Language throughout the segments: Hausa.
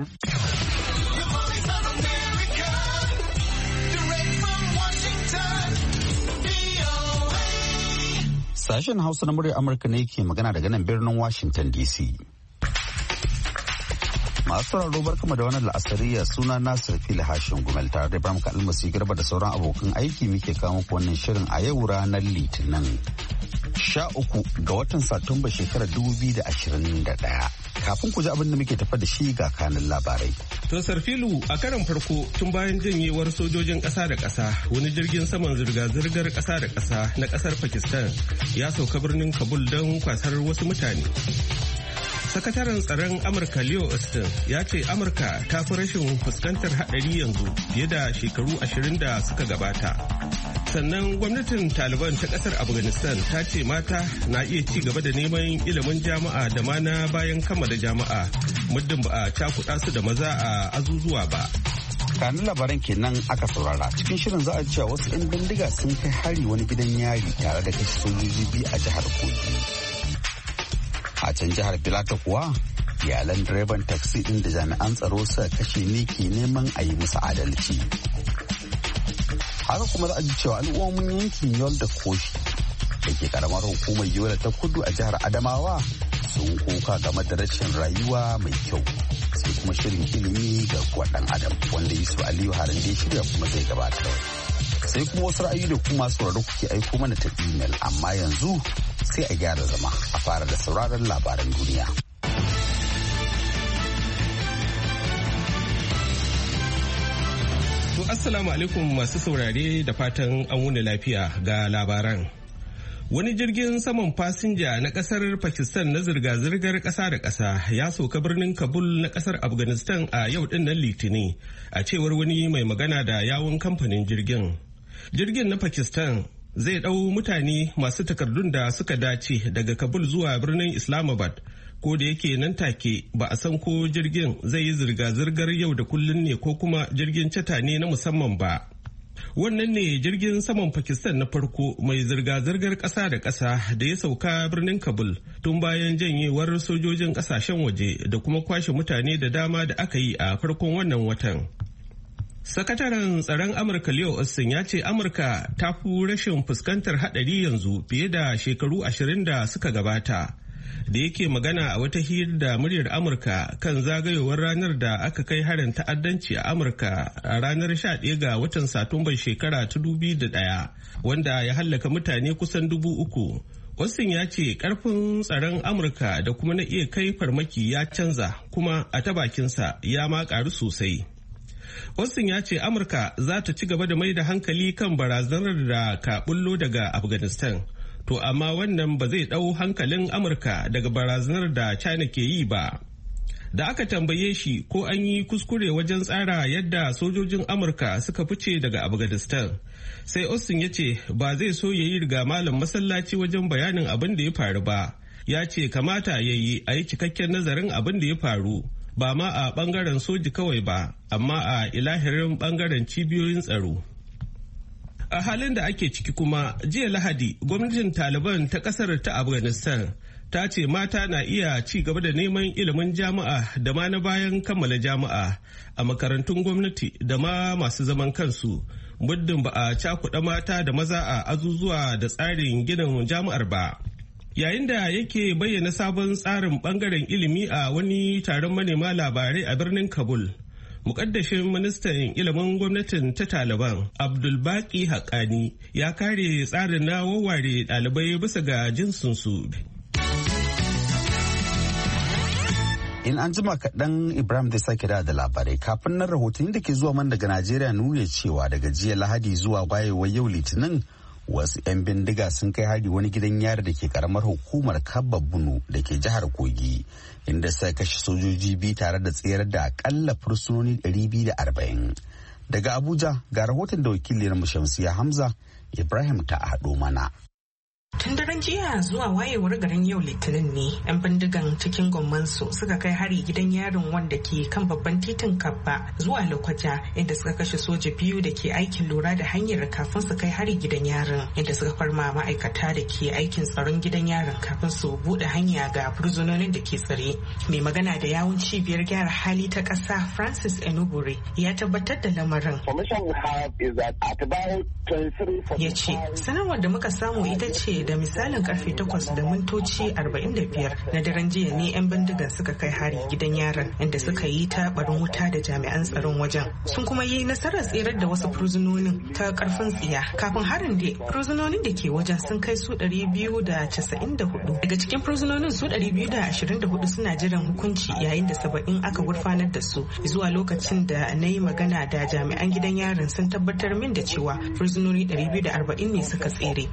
Sashen Hausa na muryar Amurka ne ke magana daga nan birnin Washington DC. Masu sauraro barkama da wannan la'asariya suna Nasir Fili Hashin Gumel tare da Ibrahim Kalmasi Garba da sauran abokan aiki muke kawo muku wannan shirin a yau ranar Litinin 13 ga watan Satumba shekarar 2021. Kafin ku ji abin da muke tafa da shi ga kanin labarai. To Sarfilu, a karon farko tun bayan janyewar sojojin ƙasa da ƙasa wani jirgin saman zirga-zirgar ƙasa da ƙasa na ƙasar Pakistan ya sauka birnin Kabul don kwasar wasu mutane. Sakataren tsaron Amurka Leo Austin ya ce Amurka ta fi rashin fuskantar haɗari yanzu fiye da shekaru 20 da suka gabata. Sannan gwamnatin Taliban ta ƙasar Afghanistan ta ce mata na iya ci gaba da neman ilimin jami'a da ma na bayan kammala jami'a muddin ba a cakuɗa su da maza a azuzuwa ba. Kanin labaran kenan aka saurara cikin shirin za a cewa wasu 'yan bindiga sun kai hari wani gidan yari tare da kashe sojoji biyu a jihar Kogi. A can jihar Filata kuwa iyalan direban taksi ɗin da jami'an tsaro suka kashe ne ke neman a yi musu adalci. Haka kuma za a ji cewa al'ummomin yankin Yol da Koshi da ke karamar hukumar Yola ta Kudu a jihar Adamawa sun koka game da rashin rayuwa mai kyau. Sai kuma shirin ilimi ga ɗan adam wanda Yusuf Aliyu Haran da shirya kuma zai gabatar. Sai kuma wasu ra'ayi da kuma sauraro kuke aiko mana ta imel amma yanzu sai a gyara zama a fara da sauraron labaran duniya. To assalamu alaikum masu saurare da fatan an wuni lafiya ga labaran. Wani jirgin saman fasinja na kasar Pakistan na zirga-zirgar kasa da kasa ya sauka birnin Kabul na kasar Afghanistan a yau dinnan Litinin a cewar wani mai magana da yawun kamfanin jirgin. Jirgin na Pakistan zai ɗau mutane masu takardun da suka dace daga Kabul zuwa birnin Islamabad, ko da yake nan take ba a san ko jirgin zai yi zirga-zirgar yau da kullun ne ko kuma jirgin cata ne na musamman ba. Wannan ne jirgin saman Pakistan na farko mai zirga-zirgar ƙasa da ƙasa da ya sauka birnin Kabul tun bayan janyewar sojojin ƙasashen waje da kuma kwashe mutane da dama da aka yi a farkon wannan watan. Sakataren tsaron Amurka Leo Austin ya ce Amurka ta fi rashin fuskantar haɗari yanzu fiye da shekaru 20 da suka gabata. Da yake magana a wata hira da muryar Amurka kan zagayowar ranar da aka kai harin ta'addanci a Amurka a ranar 11 ga watan Satumbar shekara ta 2001 wanda ya hallaka mutane kusan 3,000. Austin ya ce karfin tsaron Amurka da kuma na iya kai farmaki ya canza kuma a ta bakinsa ya ma ƙaru sosai. Austin ya ce Amurka za ta ci gaba da mai da hankali kan barazanar da ka bullo daga Afghanistan. To amma wannan ba zai ɗau hankalin Amurka daga barazanar da China ke yi ba. Da aka tambaye shi ko an yi kuskure wajen tsara yadda sojojin Amurka suka fice daga Afghanistan, sai Austin ya ce ba zai so ya yi riga malam masallaci wajen bayanin abin da ya faru ba. Ya ce kamata ya yi a yi cikakken nazarin abin da ya faru. Ba ma a bangaren soji kawai ba, amma a ilahirin bangaren cibiyoyin tsaro. A halin da ake ciki kuma, jiya Lahadi, gwamnatin Taliban ta kasar ta Afghanistan ta ce mata na iya ci gaba da neman ilimin jami'a da ma na bayan kammala jami'a a makarantun gwamnati da ma masu zaman kansu, muddin ba a cakuɗa mata da maza a azuzuwa da tsarin ginin jami'ar ba. Yayin da yake bayyana sabon tsarin bangaren ilimi a wani taron manema labarai a birnin Kabul, mukaddashin ministan ilimin gwamnatin ta Taliban Abdulbaki Haqqani ya kare tsarin na wawware ɗalibai bisa ga jinsinsu. In an jima kaɗan Ibrahim zai sake da labarai kafin nan rahotanni da ke zuwa man daga Najeriya nuna cewa daga jiya Lahadi zuwa wayewar yau Litinin wasu 'yan bindiga sun kai hari wani gidan yari da ke karamar hukumar Kabba Bunu da ke jihar Kogi inda suka kashe sojoji biyu tare da tsayar da akalla fursunoni 240. Daga Abuja ga rahoton da wakiliyar Shamsiya Hamza Ibrahim ta haɗo mana. Tun daren jiya zuwa wayewar garin yau Litinin ne 'yan bindigan cikin gwammansu suka kai hari gidan yarin wanda ke kan babban titin Kabba zuwa Lokoja, inda suka kashe soja 2 da ke aikin lura da hanyar kafin su kai hari gidan yarin, inda suka farma ma'aikata da ke aikin tsaron gidan yarin kafin su bude hanya ga fursunonin da ke tsare. Mai magana da yawun cibiyar gyara hali ta ƙasa Francis Enubure ya tabbatar da lamarin. Ya ce sanarwar da muka samu ita ce da misalin karfe 8 da mintoci 45 na daren jiya ne 'yan bindigan suka kai hari gidan yaron, inda suka yi ta barin wuta da jami'an tsaron wajen. Sun kuma yi nasarar tsirar da wasu fursunonin ta karfin tsiya. Kafin harin da fursunonin da ke wajen sun kai su 294. Daga cikin fursunonin su 224 suna jiran hukunci, yayin da 70 aka gurfanar da su. Zuwa lokacin da na yi magana da jami'an gidan yaron sun tabbatar min da cewa fursunoni 240 ne suka tsere.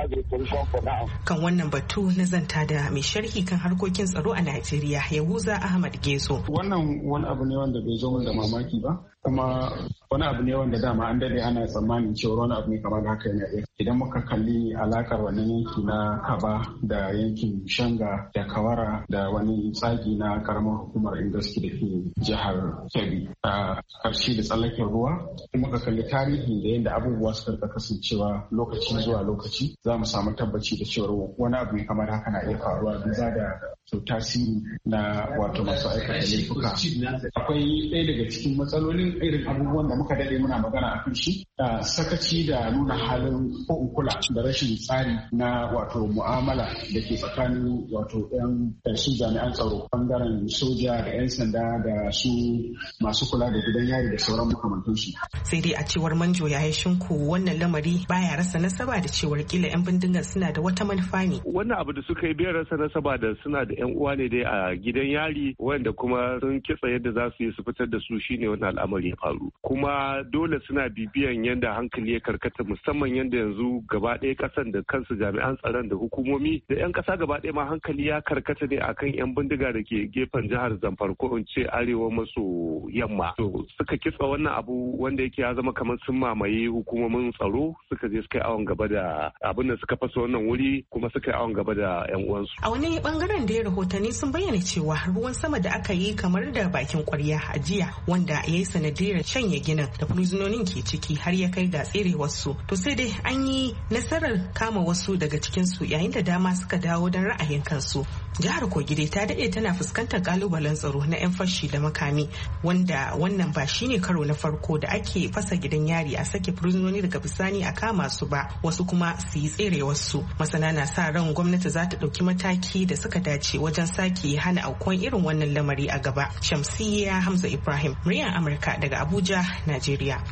Kan wannan batu na zanta da mai sharhi kan harkokin tsaro a Najeriya, Yahuza Ahmad Gezo. Wannan wani abu ne wanda bai zo min da mamaki ba, kuma wani abu ne wanda dama an dade ana tsammanin cewa wani abu ne kamar haka yana iya. Idan muka kalli alakar wannan yanki na Kaba da yankin Shanga da Kawara da wani tsagi na karamar hukumar Ingaski da ke jihar Kebbi a ƙarshe da tsallaken ruwa, muka kalli tarihi da yadda abubuwa suka kasancewa lokaci zuwa lokaci, za mu samu tabbaci da cewa wani abu ne kamar haka na iya faruwa bisa da tasiri na wato masu aikata laifuka. Akwai ɗaya daga cikin matsalolin irin abubuwan da muka daɗe muna magana a kan shi, sakaci da nuna halin ko kula da rashin tsari na wato mu'amala da ke tsakanin wato su jami'an tsaro bangaren soja da 'yan sanda da su masu kula da gidan yari da sauran makamantansu. Sai dai a cewar Manjo Yahaya Shinku, wannan lamari baya rasa nasaba da cewar kila 'yan bindigan suna da wata manufa ne. Wannan abu da suka yi bai rasa nasaba da suna da 'yan uwa ne dai a gidan yari wanda kuma sun kitsa yadda za su yi su fitar da su shine wannan al'amari ya faru. Kuma dole suna bibiyan yadda hankali ya karkata, musamman yadda yanzu gaba ɗaya ƙasan da kansu jami'an tsaron da hukumomi da 'yan ƙasa gaba ɗaya ma hankali ya karkata ne akan 'yan bindiga da ke gefen jihar Zamfara ko in ce arewa maso yamma. To suka kitsa wannan abu wanda yake ya zama kamar sun mamaye hukumomin tsaro, suka je suka yi awon gaba da abin da suka fasa wannan wuri kuma suka yi awon gaba da 'yan uwansu. A wani bangaren da ya rahotanni sun bayyana cewa ruwan sama da aka yi kamar da bakin kwarya a jiya, wanda ya yi sanadiyar shanye ginin da fursunonin ke ciki har ya kai ga tsere wasu. To sai dai an yi nasarar kama wasu daga cikinsu, yayin da dama suka dawo don ra'ayin kansu. Jihar Kogi ta daɗe tana fuskantar kalubalen tsaro na 'yan fashi da makami, wanda wannan ba shine karo na farko da ake fasa gidan yari a sake fursunoni daga bisani a kama su ba, wasu kuma su yi tsere wasu. Masana na sa ran gwamnati za ta ɗauki mataki da suka dace wajen sake hana aukuwan irin wannan lamari a gaba. Shamsiyya Hamza Ibrahim, muryar Amurka daga Abuja, Najeriya.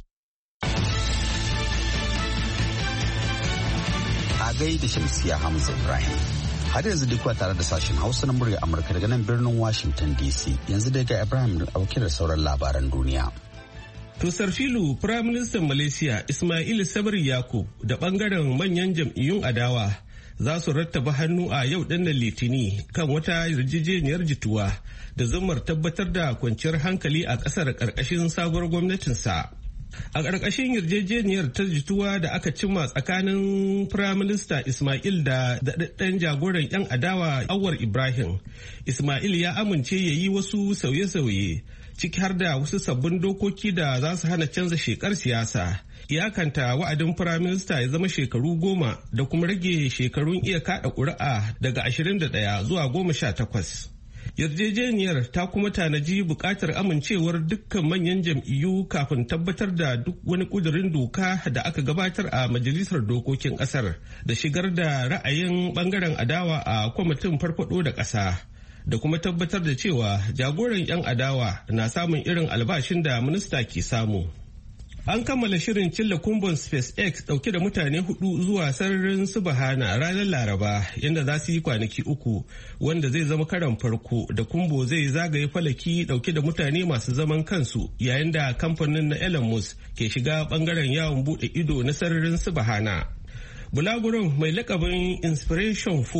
A gaida Shamsiyya Hamza Ibrahim. Har yanzu duk tare da sashen Hausa na muryar Amurka daga nan birnin Washington DC. Yanzu dai ga Ibrahim dauke da sauran labaran duniya. Tusar filu Firaministan Malaysia Ismail Sabri Yaakob da bangaren manyan jam'iyyun adawa za su rattaba hannu a yau dinnan Litini kan wata yarjejeniyar jituwa da zumar tabbatar da kwanciyar hankali a ƙasar ƙarƙashin sabuwar gwamnatinsa. A ƙarƙashin yarjejeniyar ta jituwa da aka cimma tsakanin Firaminista Ismail da daɗaɗɗen jagoran 'yan adawa Anwar Ibrahim, Ismail ya amince ya yi wasu sauye-sauye ciki har da wasu sabbin dokoki da za su hana canza shekar siyasa, iyakanta wa'adin Firaminista ya zama shekaru 10 da kuma rage shekarun iya kaɗa ƙuri'a daga 21 zuwa 18. Yarjejeniyar ta kuma tanaji buƙatar amincewar dukkan manyan jam'iyyu kafin tabbatar da duk wani ƙudurin doka da aka gabatar a majalisar dokokin ƙasar da shigar da ra'ayin ɓangaren adawa a kwamitin farfaɗo da ƙasa da kuma tabbatar da cewa jagoran 'yan adawa na samun irin albashin da minista ke samu. An kammala shirin cilla kumbon SpaceX dauke da mutane 4 zuwa sararin Subhana ranar Laraba, yadda za su yi kwanaki 3, wanda zai zama karan farko da kumbo zai zagaye falaki dauke da mutane masu zaman kansu, yayin da kamfanin na Elon Musk ke shiga bangaren yawon bude ido na sararin Subhana. Bulaguron mai lakabin Inspiration 4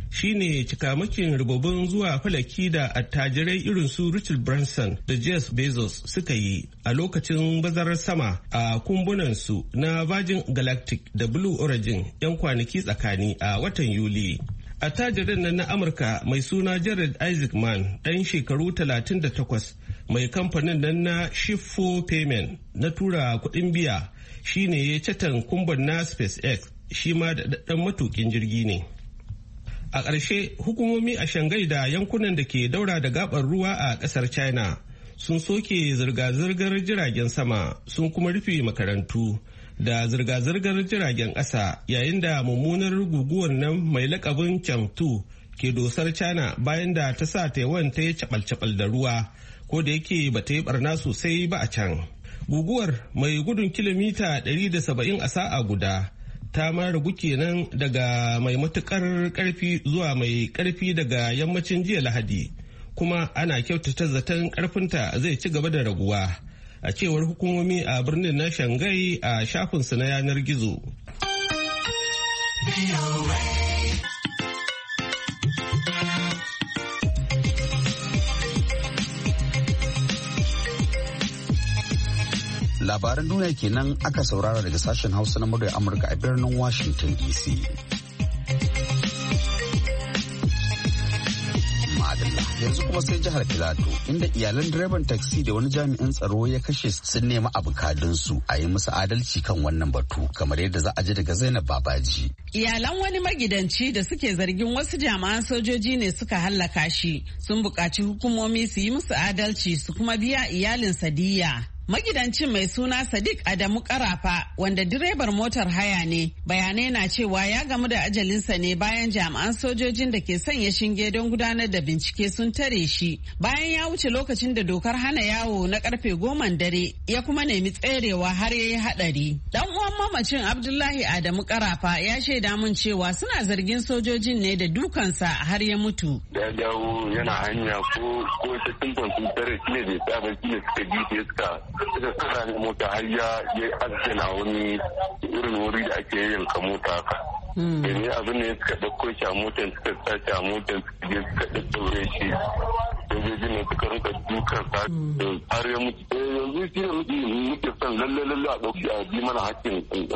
shine cikamakin rububin zuwa falaki da attajirai irin su Richard Branson da Jeff Bezos suka yi a lokacin bazarar sama a kumbunansu na Virgin Galactic da Blue Origin 'yan kwanaki tsakani a watan Yuli. Attajirin nan na Amurka mai suna Jared Isaacman ɗan shekaru 38 mai kamfanin nan na Shift4 Payment na tura kuɗin biya shine ya catan kumban na SpaceX shi ma da ɗan matukin jirgi ne. A ƙarshe hukumomi a Shanghai da yankunan da ke daura da gabar ruwa a ƙasar China sun soke zirga-zirgar jiragen sama sun kuma rufe makarantu da zirga-zirgar jiragen ƙasa yayin da mummunar guguwar nan mai lakabin Changtu ke dosar China bayan da ta sa Taiwan ta yi cabal-cabal da ruwa ko da yake ba ta yi barna sosai ba a can. Guguwar mai gudun kilomita 170 a sa'a guda ta ma ragu kenan daga mai matukar karfi zuwa mai karfi daga yammacin jiya Lahadi, kuma ana kyautata zaton karfinta zai ci gaba da raguwa a cewar hukumomi a birnin na Shanghai a shafinsu na yanar gizo. Labaran duniya kenan aka saurara daga sashen Hausa na muryar Amurka a birnin Washington DC. Madalla yanzu kuma sai jihar Filato inda iyalan direban taksi da wani jami'in tsaro ya kashe sun nemi abukadunsu a yi musu adalci kan wannan batu kamar yadda za a ji daga Zainab Babaji. Iyalan wani magidanci da suke zargin wasu jami'an sojoji ne suka hallaka shi sun buƙaci hukumomi su yi musu adalci su kuma biya iyalinsa diyya. Magidancin mai suna Sadiq Adamu Karafa wanda direbar motar haya ne, bayanai na cewa ya gamu da ajalinsa ne bayan jami'an sojojin da ke sanya shinge don gudanar da bincike sun tare shi bayan ya wuce lokacin da dokar hana yawo na karfe 10 dare ya kuma nemi tserewa har ya yi hadari. Dan uwan mamacin Abdullahi Adamu Karafa ya shaida mun cewa suna zargin sojojin ne da dukansa har ya mutu. Ya dawo yana hanya ko ta tuntun sun tare shi ne da tsabar shi ne suka ji suka tsara ne mota har ya azana wani irin wuri da ake yanka mota haka. Ne abin ne suka ɗauko shi a motar suka sace a motar suka je suka ɗaɗɗaure shi. Sojoji ne suka rinka dukan sa har ya mutu. Yanzu shi ne muke son lalle a ɗauki a bi mana hakkin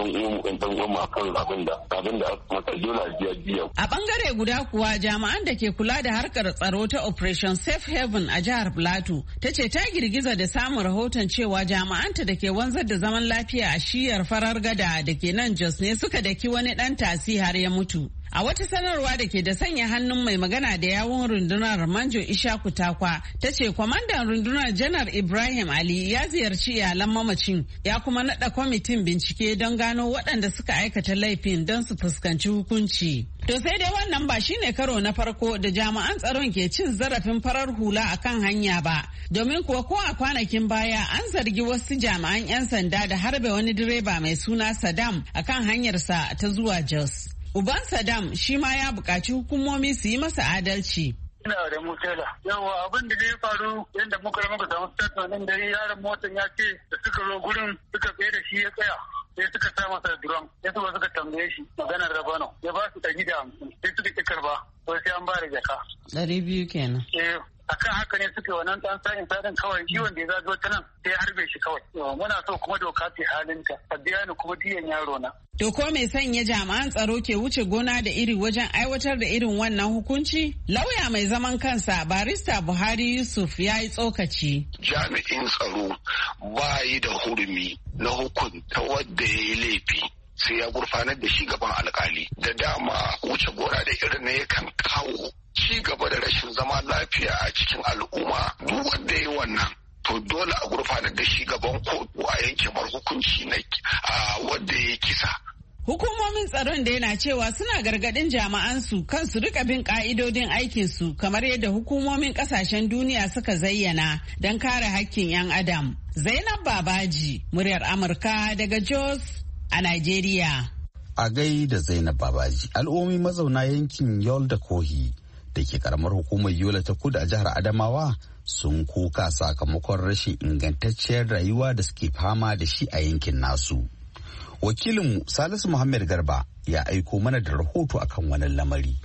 ɗan uwan akan abin da aka mata dole a biya. A ɓangare guda kuwa jami'an da ke kula da harkar tsaro ta Operation Safe Haven a jihar Plateau ta ce ta girgiza da samun rahoton cewa jami'anta da ke wanzar da zaman lafiya a shiyar farar gada da ke nan Jos ne suka daki wani ɗan tasi har ya mutu. A wata sanarwa da ke da sanya hannun mai magana da yawun rundunar Manjo Ishaku Takwa ta ce kwamandan rundunar Janar Ibrahim Ali ya ziyarci iyalan mamacin ya kuma naɗa kwamitin bincike don gano waɗanda suka aikata laifin don su fuskanci hukunci. To sai dai wannan ba shine karo na farko da jami'an tsaron ke cin zarafin farar hula a kan hanya ba, domin kuwa ko a kwanakin baya an zargi wasu jami'an 'yan sanda da harbe wani direba mai suna Saddam a kan hanyarsa ta zuwa Jos. Uban Saddam shi ma ya buƙaci hukumomi su yi masa adalci. Ina da mutela. Yawa abin da ya faru yadda muka samu statement da yaron motar ya ce da suka zo gurin suka tsaye da shi ya tsaya. Sai suka sa masa duram, ya suka tambaye shi maganar rabano, ya ba su 150, sai suka ƙi karba, sai an ba da jaka. 200 kenan. Akan haka ne suke wannan ɗan sa'in sadin kawai ciwon da ya zago ta nan sai ya harbe shi kawai. Muna so kuma doka ce halinta, a biya ni kuma diyan yaro na. To ko mai sanya jami'an tsaro ke wuce gona da iri wajen aiwatar da irin wannan hukunci? Lauya mai zaman kansa barista Buhari Yusuf ya yi tsokaci. Jami'in tsaro ba yi da hurumi na hukunta wadda ya yi laifi. Sai ya gurfanar da shi gaban alkali. Da dama wuce gona da irin na yakan kawo ci gaba da rashin zama lafiya a cikin al'umma. Duk wanda ya yi wannan to dole a gurfanar da shi gaban kotu a yanke mar hukunci na wanda ya kisa. Hukumomin tsaron da yana cewa suna gargadin jama'ansu kan su rika bin ka'idodin aikinsu kamar yadda hukumomin kasashen duniya suka zayyana don kare hakkin 'yan adam. Zainab Babaji, muryar Amurka daga Jos a Najeriya. A gaida Zainab Babaji, al'ummi mazauna yankin Yol da Kohi da ke karamar hukumar Yola ta Kudu a jihar Adamawa sun kuka sakamakon rashin ingantacciyar rayuwa da suke fama da shi a yankin nasu. Wakilinmu Salisu Muhammad Garba ya aiko mana da rahoto akan wannan lamari.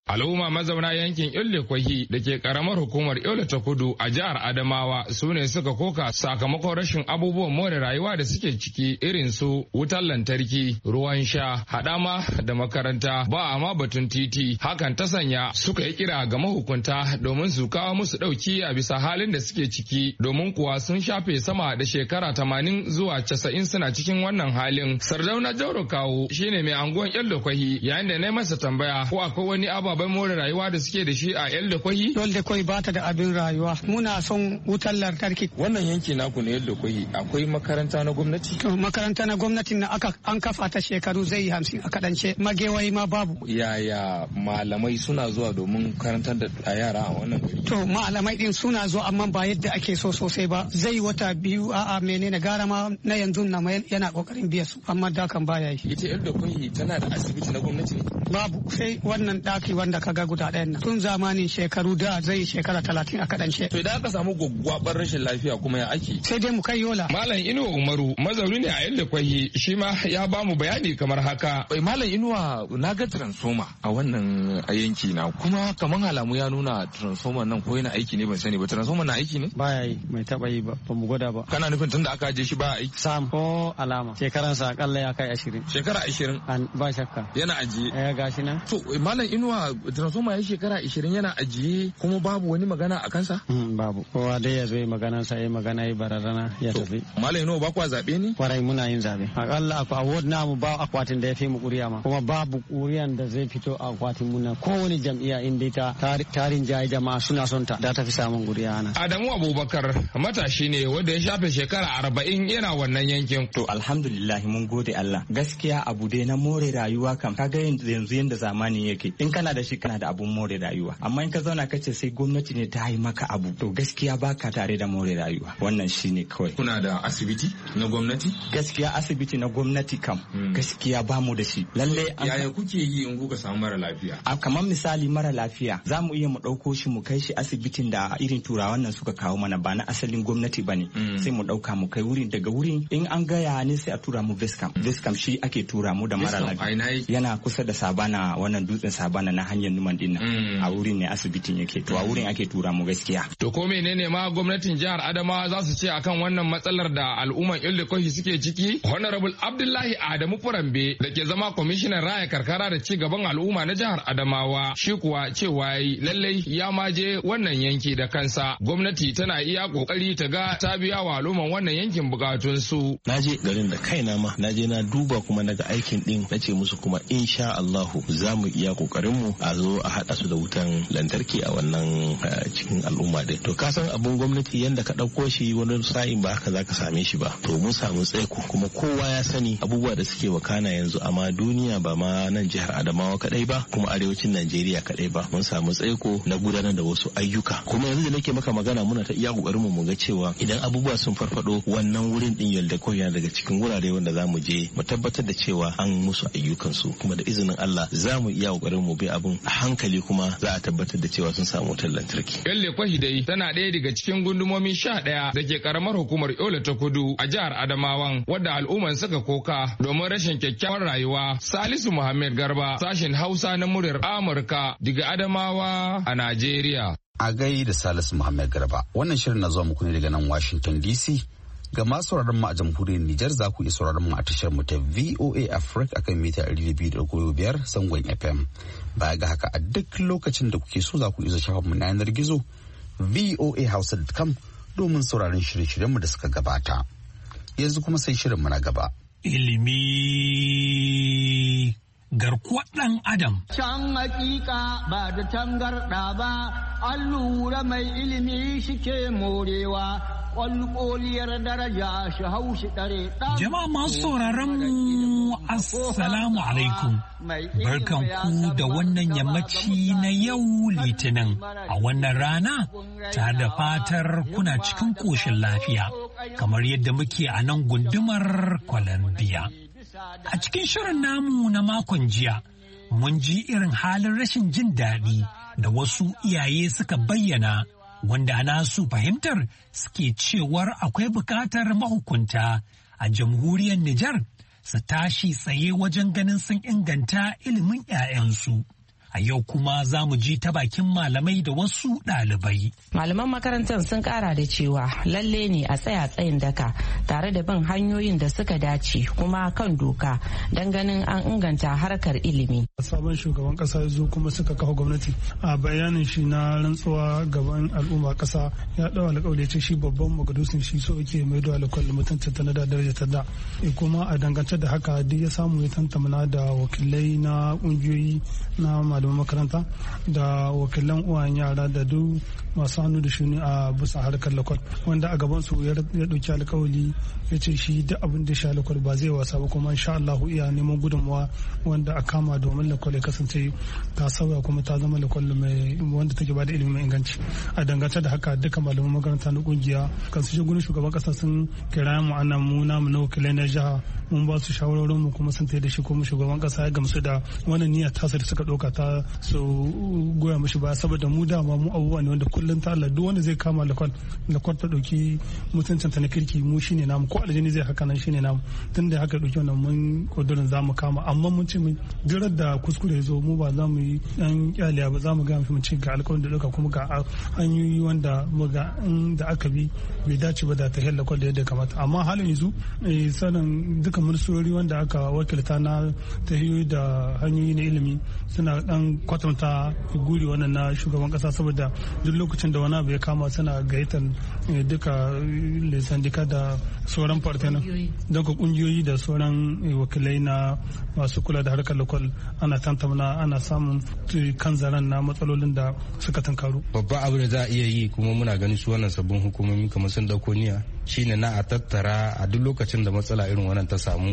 Al'umma mazauna yankin Yola Kwahi da ke karamar hukumar Yola ta Kudu a jihar Adamawa su ne suka koka sakamakon rashin abubuwan more rayuwa da suke ciki irin su wutar lantarki, ruwan sha, hadama da makaranta ba a ma batun titi. Hakan ta sanya suka yi kira ga mahukunta domin su kawo musu dauki a bisa halin da suke ciki, domin kuwa sun shafe sama da shekara 80 zuwa 90 suna cikin wannan halin. Sardauna Jauro Kawo shine mai anguwan Yola Kwahi, yayin da na masa tambaya ko akwai wani ababen more rayuwa da suke da shi a Yola Kwahi. Yola Kwahi ba ta da abin rayuwa, muna son wutar lantarki. Wannan yanki naku na Yola Kwahi akwai makaranta na gwamnati? To makaranta na gwamnati na an kafa ta shekaru zai 50 a kadance, magewayi ma babu. Yaya malamai suna zuwa domin karantar da yara a wannan gari? To malamai din suna zuwa amma ba yadda ake so sosai ba, zai wata biyu a'a menene gara ma na yanzu na yana kokarin biya su amma da kan baya yi. Ita Yola Kwahi tana da asibiti na gwamnati ne? Babu, sai wannan daki wanda kaga guda ɗayan nan tun zamanin shekaru da zai shekara 30 a kadance. To idan aka samu gwaggwabar rashin lafiya kuma ya ake? Sai dai mu kai Yola. Malam Inuwa Umaru mazauni ne a Yola Kwahi, shi ma ya ba mu bayani kamar haka. Malam Inuwa, na ga transformer a wannan yanki na kuma kamar alamu ya nuna transformer nan ko yana aiki ne ban sani ba. Transformer na aiki ne? Baya yi, mai taba yi ba mu gwada ba. Kana nufin tunda aka je shi ba aiki? Sam ko alama. Shekaransa akalla ya kai 20. Shekara 20? Ba shakka. Yana ajiye? Gashi nan. To Malam Inuwa, transformer ya shekara 20 yana ajiye kuma babu wani magana a kansa? Babu. Kowa dai ya zo yi magana sa, yi magana yi bararana ya tafi. Malam Inuwa ba kwa zaɓe ne? Kwarai muna yin zaɓe. Akalla a ward namu ba akwatin da ya fi mu ƙuriya ma. Kuma babu ƙuriyan da zai fito a akwatin muna kowane jam'iyya inda ta tarin jaye jama'a suna son ta da ta fi samun ƙuriya nan. Adamu Abubakar matashi ne wanda ya shafe shekara 40 yana wannan yankin. To alhamdulillah mun gode Allah. Gaskiya abu dai na more rayuwa kam kaga yanzu yanda zamani yake. In kana da shi kana da abun more rayuwa. Amma in ka zauna kace sai gwamnati ne ta yi maka abu to gaskiya baka tare da more rayuwa. Wannan shine kawai. Kuna da asibiti na gwamnati? Gaskiya asibiti na gwamnati kam gaskiya ba mu da shi. Lalle yaya kuke yi in kuka samu mara lafiya? Kamar misali mara lafiya za mu iya mu ɗauko shi mu kai shi asibitin da irin turawan nan suka kawo mana ba na asalin gwamnati bane. Sai mu ɗauka mu kai wurin, daga wurin in an gaya ne sai a tura mu Vescam. Vescam shi ake tura mu da mara lafiya. Yana kusa da Sabana, wannan dutsen Sabana na hanyar Numan din nan. A wurin ne asibitin yake, to a wurin ake tura mu gaskiya. To ko menene ma gwamnatin jihar Adamawa za su ce akan wannan matsalar da al'umman Yola Kwahi suke ciki? Honorable Abdullahi Adamu Furambe da ke zama kwamishinan raya karkara da ci gaban al'umma na jihar Adamawa, shi kuwa cewa lallai ya maje wannan yanki da kansa. Gwamnati tana iya kokari ta ga ta biya wa al'umman wannan yankin bukatun su. Na je garin da kaina ma, na je na duba kuma naga aikin din, na ce musu kuma insha Allahu za mu iya kokarin mu a zo a hada su da wutan lantarki a wannan cikin al'umma din. To ka san abun gwamnati yanda ka dauko shi wani sa'in ba haka zaka same shi ba. To mun samu tsaiko kuma kowa ya sani abubuwa da suke wakana yanzu amma duniya ba ma nan jihar Adamawa kadai ba kuma arewacin Najeriya kadai ba. Mun samu tsaiko na gudanar da wasu ayyuka. Kuma yanzu da nake maka magana muna ta iya kokarin mu ga cewa idan abubuwa sun farfado wannan wurin din Yola Kwahi yana daga cikin wurare wanda za mu je mu tabbatar da cewa an musu ayyukan su kuma da izinin Allah za mu iya kokarin mu bi abun a hankali kuma za a tabbatar da cewa sun samu wutar lantarki. Yola Kwahi dai tana ɗaya daga cikin gundumomi 11 da ke karamar hukumar Yola ta Kudu a jihar Adamawan wadda al'umman suka koka domin rashin kyakkyawar rayuwa. Salisu Muhammad Garba, sashen Hausa na muryar Amurka daga Adamawa a Najeriya. A gai da Salisu Muhammad Garba, wannan shirin na zuwa muku ne daga nan Washington DC. Ga masu sauraron mu a jamhuriyar Nijar za ku iya sauraron mu a tashar mu ta VOA Africa akan mita 200.5 zangon FM. Baya ga haka a duk lokacin da kuke so za ku iya shafar mu na yanar gizo voahausa.com domin sauraron shirye-shiryen mu da suka gabata. Yanzu kuma sai shirin mu na gaba. Ilimi garkuwar ɗan Adam. Can hakika ba da tangarɗa ba, an lura mai ilimi shike morewa. Kwalkoliyar daraja shi haushi ɗare ɗan. Jama'a masu sauraron mu assalamu alaikum. Barkan ku da wannan yammaci na yau Litinin a wannan rana ta da fatar kuna cikin ƙoshin lafiya kamar yadda muke a nan gundumar Columbia. A cikin shirin namu na makon jiya mun ji irin halin rashin jin daɗi da wasu iyaye suka bayyana wanda nasu fahimtar suke cewar akwai bukatar mahukunta a jamhuriyar Nijar su tashi tsaye wajen ganin sun inganta ilimin 'ya'yansu. A yau kuma za mu ji ta bakin malamai da wasu ɗalibai. Malaman makarantar sun ƙara da cewa lalle ne a tsaya tsayin daka tare da bin hanyoyin da suka dace kuma kan doka don ganin an inganta harkar ilimi. Sabon shugaban ƙasa ya zo kuma suka kafa gwamnati. A bayanin shi na rantsuwa gaban al'umma ƙasa ya ɗau alƙawari ce shi babban magadusin shi so yake mai da alƙawari mutuncin ta na da daraja ta da. Kuma a dangance da haka duk ya samu ya tantamana da wakilai na ƙungiyoyi na malaman makaranta da wakilan uwayen yara da duk masu hannu da shuni a bisa harkar lakwal wanda a gaban su ya dauki alkawali ya ce shi duk abin da sha lakwal ba zai wasa ba kuma insha Allah iya neman gudunmawa wanda a kama domin lakwal ya kasance ta sauya kuma ta zama lakwal mai wanda take bada ilimi mai inganci. A dangance da haka duka malaman makaranta na kungiya kan su gurin shugaban kasa sun kira mu ana mu namu na wakilai na jiha mun ba su shawarorin mu kuma sun tayi da shi kuma shugaban kasa ya gamsu da wannan niyyar tasa da suka dauka ta su goya mishi ba saboda mu dama mu abubuwa ne wanda kullum ta Allah duk wanda zai kama lakwal ta dauki mutuncin ta na kirki mu shine namu ko aljini zai haka nan shine namu tunda haka dauki wannan mun kudurin zamu kama amma mun ce mun jirar da kuskure ya zo mu ba za mu yi dan kyaliya ba za mu ga mu ce ga alƙawarin da dauka kuma ga hanyoyi wanda mu ga da aka bi bai dace ba da ta hella kwal da yadda kamata amma halin yanzu sanin duka ministrori wanda aka wakilta na tahiyoyi da hanyoyi na ilimi suna dan kwatanta guri wannan na shugaban kasa saboda duk lokacin da wani abu ya kama suna gayyatar duka sandika da sauran partner daga kungiyoyi da sauran wakilai na masu kula da harkar lokal ana tantamana ana samun kan zaren na matsalolin da suka tankaru. Babban abu da za a iya yi kuma muna ganin su wannan sabbin hukumomi kamar sun dauko niyya shine na a tattara a duk lokacin da matsala irin wannan ta samu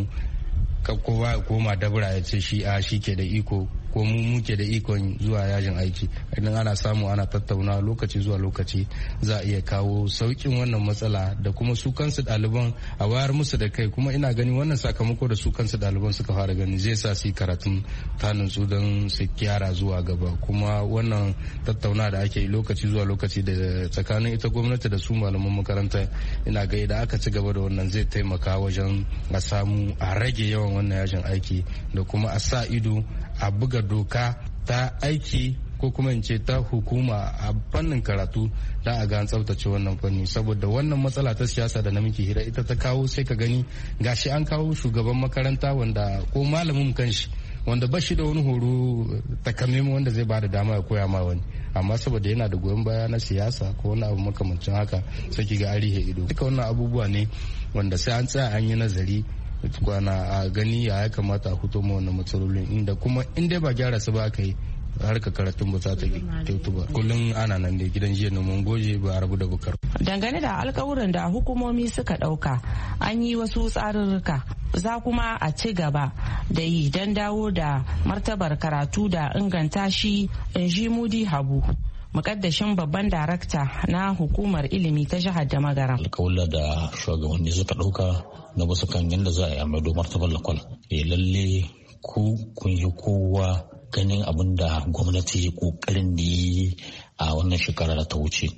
kowa ya koma dabura ya ce shi ke da iko ko mu muke da ikon zuwa yajin aiki idan ana samu ana tattauna lokaci zuwa lokaci za a iya kawo saukin wannan matsala da kuma su kansu ɗaliban a wayar musu da kai kuma ina gani wannan sakamako da su kansu ɗaliban suka fara gani zai sa su karatun tanin su don su kyara zuwa gaba kuma wannan tattauna da ake yi lokaci zuwa lokaci da tsakanin ita gwamnati da su malaman makaranta ina ga idan aka ci gaba da wannan zai taimaka wajen a samu a rage yawan wannan yajin aiki da kuma a sa ido a buga doka ta aiki ko kuma in ce ta hukuma a fannin karatu da a ga an tsaftace wannan fanni saboda wannan matsala ta siyasa da na muke hira ita ta kawo sai ka gani gashi an kawo shugaban makaranta wanda ko malamin kanshi wanda ba shi da wani horo takamaiman wanda zai bada dama ya koya ma wani amma saboda yana da goyon baya na siyasa ko wani abu makamancin haka sai ki ga arihe ido duka wannan abubuwa ne wanda sai an tsaya an yi nazari kwana a gani ya kamata a fito ma wannan matsalolin inda kuma in dai ba gyara su ba aka yi harka karatun ba za ta kyautu ba kullum ana nan da gidan jiya na goje ba a rabu da bukar. Dangane da alkawuran da hukumomi suka dauka an yi wasu tsarurruka za kuma a ci gaba da yi don dawo da martabar karatu da inganta shi in ji Mudi Habu mukaddashin babban darakta na hukumar ilimi ta jihar da Magaram. Alkawula da shugabanni suka dauka na wasu kan yadda za a yi amado martabar lakwal lalle ku kun yi kowa ganin abin da gwamnati ya kokarin da yi a wannan shekara da ta wuce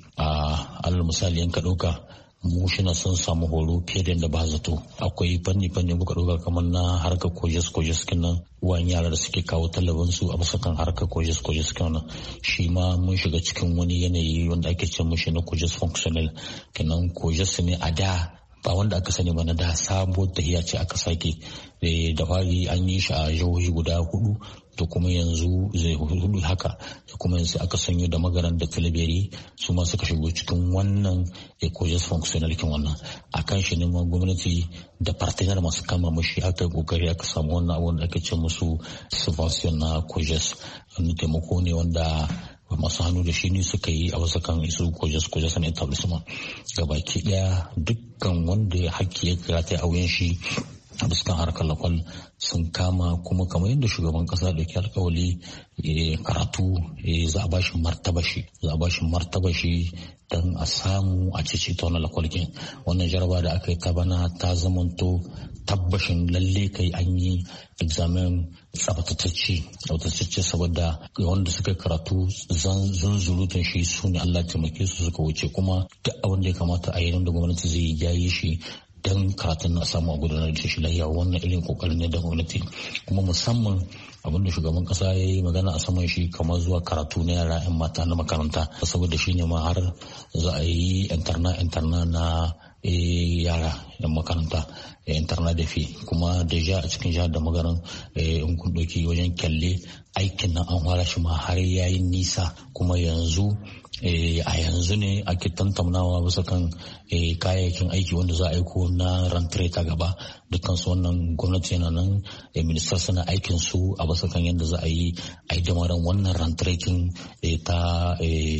a alal misali yanka dauka mu shina sun samu horo fiye da yadda ba zato akwai fanni muka ɗauka kamar na harkar kojes kenan uwan yara da suke kawo talabin su a masakan harkar kojes kenan shi ma mun shiga cikin wani yanayi wanda ake ce mushi na kojes functional kenan kojes ne a da ba wanda aka sani ba na da sabuwar tahiya ce aka sake da fari an yi shi a jihohi guda 4 to kuma yanzu zai hudu haka da kuma yanzu aka sanyo da magaran da talabiri su ma suka shigo cikin wannan ecojes functional kin wannan akan shi ne ma gwamnati da partner masu kama mushi aka kokari aka samu wannan abun da ake ce musu subvention na ecojes wani taimako ne wanda masu hannu da shi ne suka yi a wasu kan isu kojas na etablissement gabaki daya dukkan wanda hakki ya karata a wuyan shi a fuskan harkar lakwal sun kama kuma kamar yadda shugaban kasa da ke alkawali karatu za a bashi martaba shi don a samu a cici ta wani lakwalkin wannan jaraba da aka yi ta bana ta zamanto tabbashin lalle kai an yi examen tsabtatacce saboda wanda suka karatu zunzurutun shi su ne Allah taimake su suka wuce kuma duk abin da ya kamata a yi da gwamnati zai yi shi don karatun na samu a gudanar da shi lafiya. Wannan irin kokarin ne da gwamnati, kuma musamman abin da shugaban kasa ya yi magana a saman shi kamar zuwa karatu na yara 'yan mata na makaranta, saboda shi ne ma har za a yi interna na yara 'yan makaranta interna da fi, kuma da a cikin jihar da magaran in kun ɗauki wajen kyalle aikin nan an fara shi ma har yayi nisa, kuma yanzu a yanzu ne ake tantaunawa bisa kan kayayyakin aiki wanda za a aiko na rantre ta gaba. Dukkan su wannan gwamnati yana nan ministar suna aikin su a bisa kan yadda za a yi damaran wannan rantrekin ta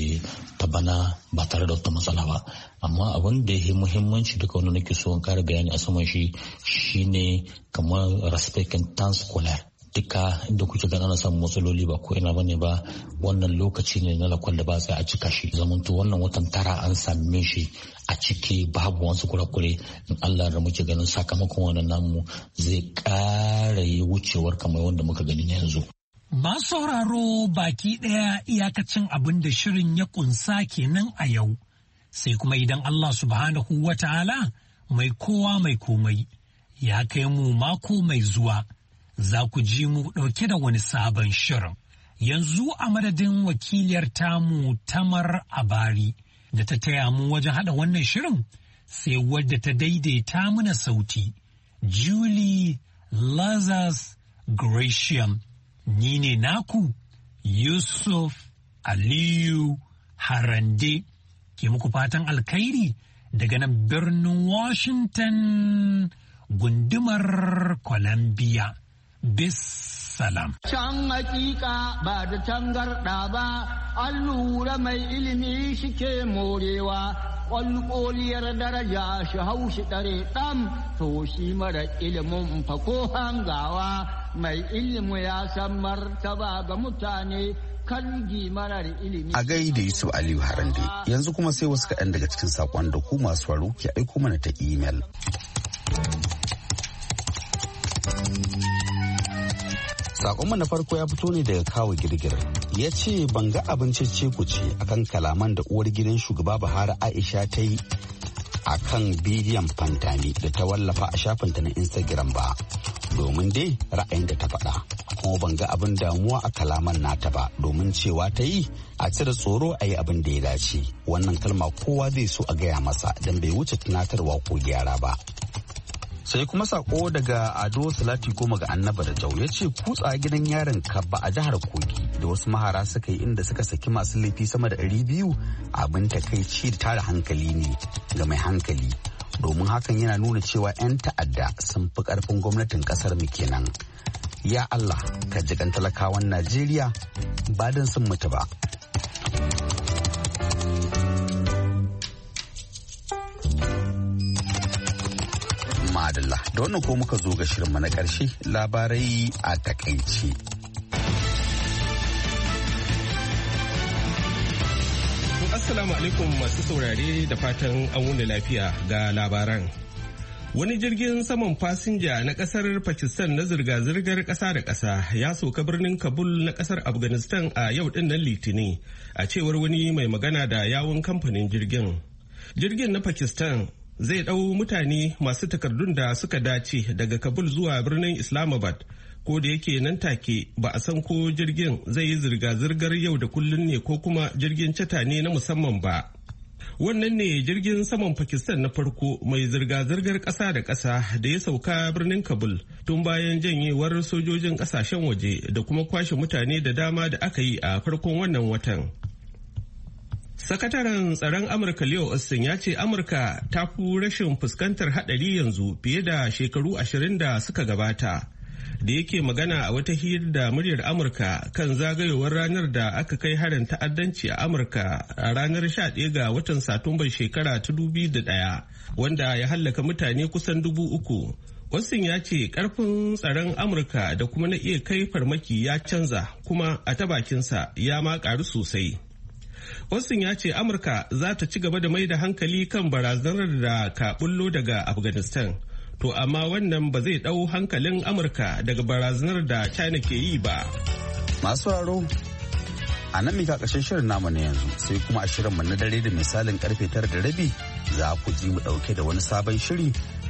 bana ba tare da wata matsala ba. Amma abin da ya muhimmanci duka wanda nake so in kara bayani a saman shi shine kamar respect and temps scolaire. Duka inda kuke gana na samun matsaloli ba ko ina bane ba, wannan lokaci ne na lakwal da ba sai a cika shi. Zamanto wannan watan tara an same shi a ciki babu wasu kurakure, in Allah da muke ganin sakamakon wannan namu zai ƙara yi wucewar kamar wanda muka gani yanzu. Masu sauraro baki ɗaya iyakacin abin da shirin ya kunsa kenan a yau. Sai kuma idan Allah subhanahu wa ta'ala mai kowa mai komai ya kai mu mako mai zuwa, za ku ji mu ɗauke da wani sabon shirin. Yanzu a madadin wakiliyar tamu Tamar Abari da ta taya mu wajen haɗa wannan shirin, sai wadda ta daidaita mana sauti, Julie Lazarus Gratiam. Ni ne naku Yusuf Aliyu Harande ke muku fatan alkhairi daga nan birnin Washington gundumar Columbia. Bissalam. Can hakika ba da tangarɗa ba, an lura mai ilimi shike morewa, ƙwalƙoliyar daraja shi haushi ɗare ɗan, to shi mara ilimin fako hangawa, mai ilimi ya san martaba ga mutane. A gaida Yusuf Aliyu Harande, yanzu kuma sai wasu kaɗan daga cikin saƙon da ku masu faru ke aiko mana ta imel. Sakonmu na farko ya fito ne daga Kawo Girgir. Ya ce ban ga abin cece ku ce akan kalaman da uwar gidan shugaba Buhari Aisha ta yi a kan bidiyon Fantami da ta wallafa a shafinta na Instagram ba. Domin dai ra'ayin da ta faɗa. Kuma ban ga abin damuwa a kalaman nata ba, domin cewa ta yi a cire tsoro a yi abin da ya dace. Wannan kalma kowa zai so a gaya masa don bai wuce tunatarwa ko gyara ba. Sai kuma sako daga Ado Salati Goma ga Annaba da Jau, ya ce kutsa gidan yarin Kabba a jihar Kogi da wasu mahara suka yi inda suka saki masu laifi sama da 200 abin takaici da tara hankali ne ga mai hankali, domin hakan yana nuna cewa 'yan ta'adda sun fi karfin gwamnatin kasar mu kenan. Ya Allah ka jikan talakawan Najeriya ba don sun mutu ba. Madalla, da wannan ko muka zo ga shirinmu na ƙarshe, labarai a takaice. Assalamu alaikum masu saurare da fatan an wuni lafiya ga labaran. Wani jirgin saman fasinja na kasar Pakistan na zirga-zirgar ƙasa da ƙasa ya soka birnin Kabul na ƙasar Afghanistan a yau dinnan Litinin, a cewar wani mai magana da yawun kamfanin jirgin. Jirgin na Pakistan zai ɗau mutane masu takardun da suka dace daga Kabul zuwa birnin Islamabad, ko da yake nan take ba a san ko jirgin zai yi zirga-zirgar yau da kullun ne ko kuma jirgin cata ne na musamman ba. Wannan ne jirgin saman Pakistan na farko mai zirga-zirgar ƙasa da ƙasa da ya sauka birnin Kabul tun bayan janyewar sojojin ƙasashen waje da kuma kwashe mutane da dama da aka yi a farkon wannan watan. Sakataren tsaron Amurka Leo Austin ya ce Amurka ta fi rashin fuskantar haɗari yanzu fiye da shekaru 20 da suka gabata. Da yake magana a wata hira da muryar Amurka kan zagayowar ranar da aka kai harin ta'addanci a Amurka a ranar 11 ga watan Satumbar shekara ta 2001, wanda ya hallaka mutane kusan 3,000. Austin ya ce karfin tsaron Amurka da kuma na iya kai farmaki ya canza, kuma a ta bakinsa ya ma ƙaru sosai. Austin ya ce Amurka za ta ci gaba da mai da hankali kan barazanar da ka bullo daga Afghanistan. To amma wannan ba zai ɗau hankalin Amurka daga barazanar da China ke yi ba. Masu raro, a nan mika ƙarshen shirin namu na yanzu, sai kuma a shirinmu na dare da misalin karfe 9:30 za ku ji mu ɗauke da wani sabon shiri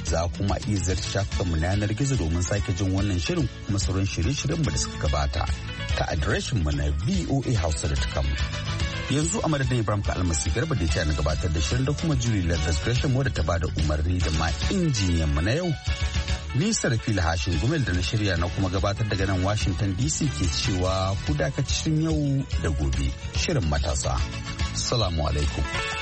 Za kuma iya zarta shafukanmu na yanar gizo domin sake jin wannan shirin kuma sauran shirye-shiryenmu da suka gabata ta adireshinmu na voahausa.com. Yanzu a madadin Ibrahim Almasi Garba da ya na gabatar da shirin da kuma Julie Leathers Gresham wadda ta bada umarni da ma injiniyanmu na yau. Ni Sarfil Hashin Gumel da na shirya na kuma gabatar daga nan Washington DC ke cewa ku dakaci shirin yau da gobe shirin matasa. Assalamu alaikum.